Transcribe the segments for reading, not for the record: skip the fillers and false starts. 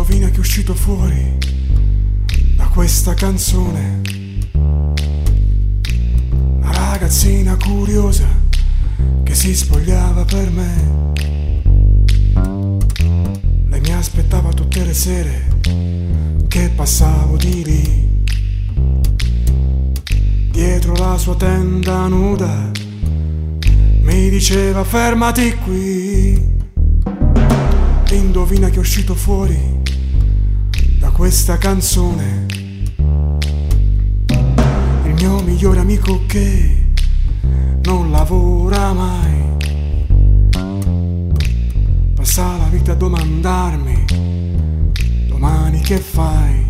Indovina che è uscito fuori da questa canzone. Una ragazzina curiosa che si spogliava per me. Lei mi aspettava tutte le sere che passavo di lì. Dietro la sua tenda nuda mi diceva fermati qui. Indovina che è uscito fuori da questa canzone. Il mio migliore amico che non lavora mai, passa la vita a domandarmi domani che fai.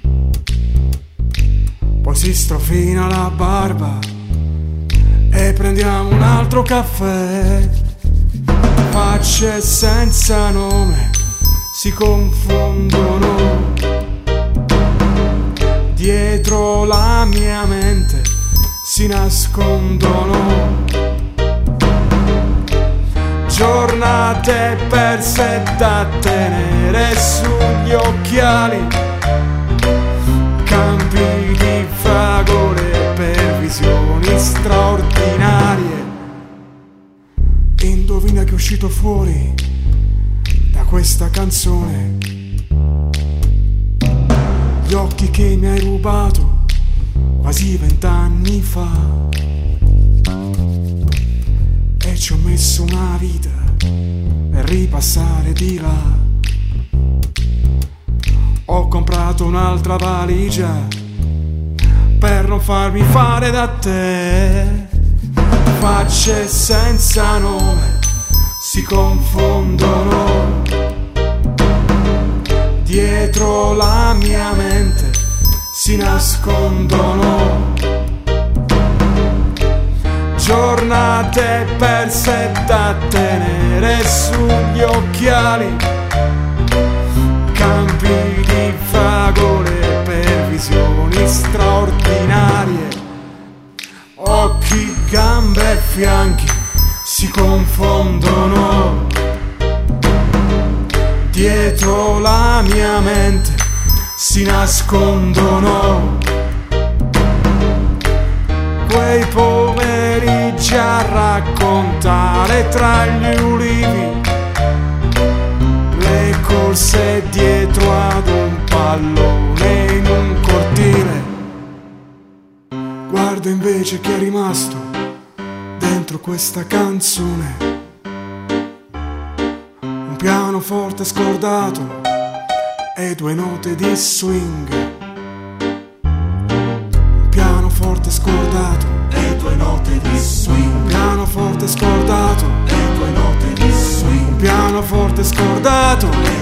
Poi si strofina la barba e prendiamo un altro caffè. Facce senza nome si confondono dietro la mia mente, si nascondono. Giornate perse da tenere sugli occhiali, campi di fragole per visioni straordinarie. Indovina che è uscito fuori da questa canzone. Gli occhi che mi hai rubato quasi 20 anni fa, e ci ho messo una vita per ripassare di là. Ho comprato un'altra valigia per non farmi fare da te. Facce senza nome si confondono dietro la mia mente, si nascondono. Giornate perse da tenere sugli occhiali, campi di fragole per visioni straordinarie. Occhi, gambe e fianchi si confondono dietro la mia mente, si nascondono. Quei pomeriggi a raccontare tra gli ulivi le corse dietro ad un pallone in un cortile. Guarda invece che è rimasto dentro questa canzone: un pianoforte scordato e 2 note di swing. Un pianoforte scordato e 2 note di swing. Un pianoforte scordato e 2 note di swing. Un pianoforte scordato e